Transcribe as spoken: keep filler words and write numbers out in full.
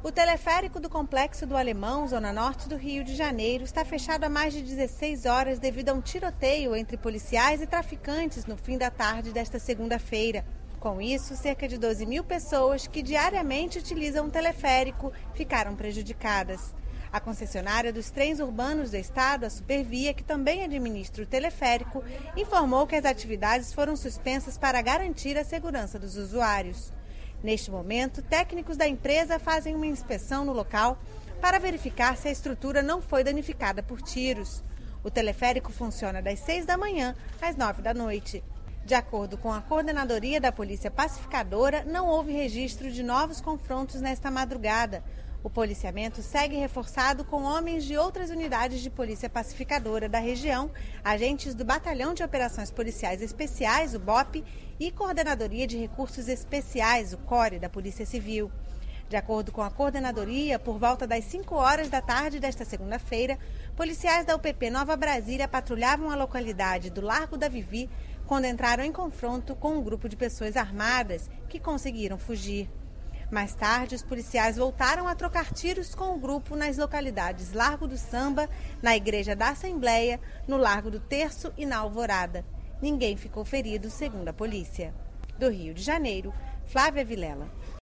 O teleférico do Complexo do Alemão, zona norte do Rio de Janeiro, está fechado há mais de dezesseis horas devido a um tiroteio entre policiais e traficantes no fim da tarde desta segunda-feira. Com isso, cerca de doze mil pessoas que diariamente utilizam o teleférico ficaram prejudicadas. A concessionária dos trens urbanos do estado, a Supervia, que também administra o teleférico, informou que as atividades foram suspensas para garantir a segurança dos usuários. Neste momento, técnicos da empresa fazem uma inspeção no local para verificar se a estrutura não foi danificada por tiros. O teleférico funciona das seis da manhã às nove da noite. De acordo com a coordenadoria da Polícia Pacificadora, não houve registro de novos confrontos nesta madrugada. O policiamento segue reforçado com homens de outras unidades de polícia pacificadora da região, agentes do Batalhão de Operações Policiais Especiais, o B O P, e Coordenadoria de Recursos Especiais, o CORE, da Polícia Civil. De acordo com a coordenadoria, por volta das cinco horas da tarde desta segunda-feira, policiais da U P P Nova Brasília patrulhavam a localidade do Largo da Vivi quando entraram em confronto com um grupo de pessoas armadas que conseguiram fugir. Mais tarde, os policiais voltaram a trocar tiros com o grupo nas localidades Largo do Samba, na Igreja da Assembleia, no Largo do Terço e na Alvorada. Ninguém ficou ferido, segundo a polícia. Do Rio de Janeiro, Flávia Vilela.